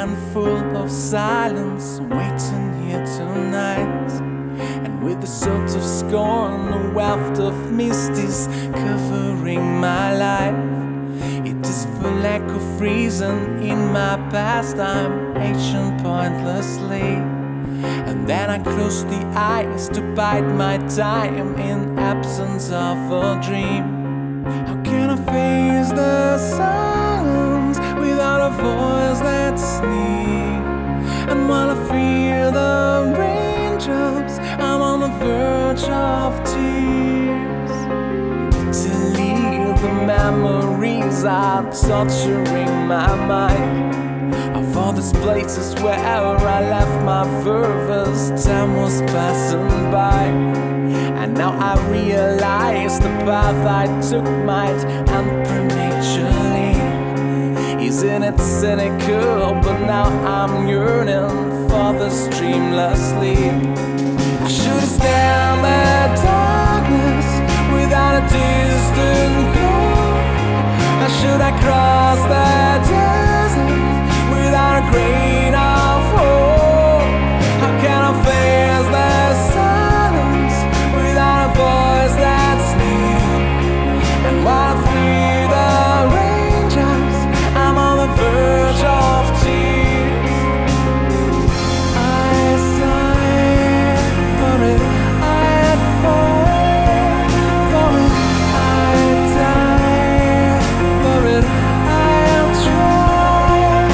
and full of silence, waiting here tonight. And with a sort of scorn, a waft of mist is covering my life. It is for lack of reason in my past I'm aging pointlessly. And then I close the eyes to bide my time in absence of a dream. How can I face the silence without a voice that's near? And while I feel the raindrops, I'm on the verge of tears. Delete the memories are torturing my mind of all these places where I left my fervors. Time was passing by, and now I realize the path I took might end prematurely. Isn't it cynical? But now I'm yearning for the streamless sleep. I should stand the darkness without a distant goal. Or should I cross the desert without a grain of hope? How can I face the silence without a voice that's near? And while I feel the raindrops, I'm on the verge of tears. I sigh for it, I fall for it, I die for it, I'll try.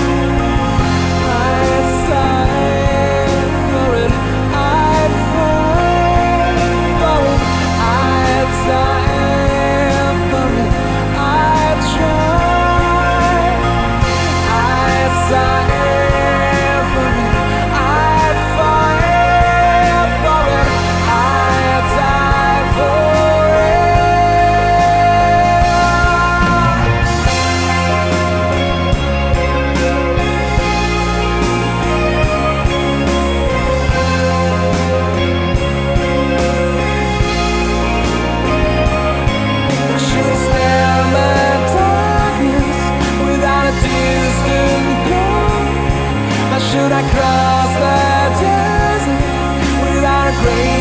I sigh for it, I fall for it, I die for it, I try. I sigh for it, I fight for it, I die for it. I should stand the darkness without a distant goal. Or should I cross the desert without a grain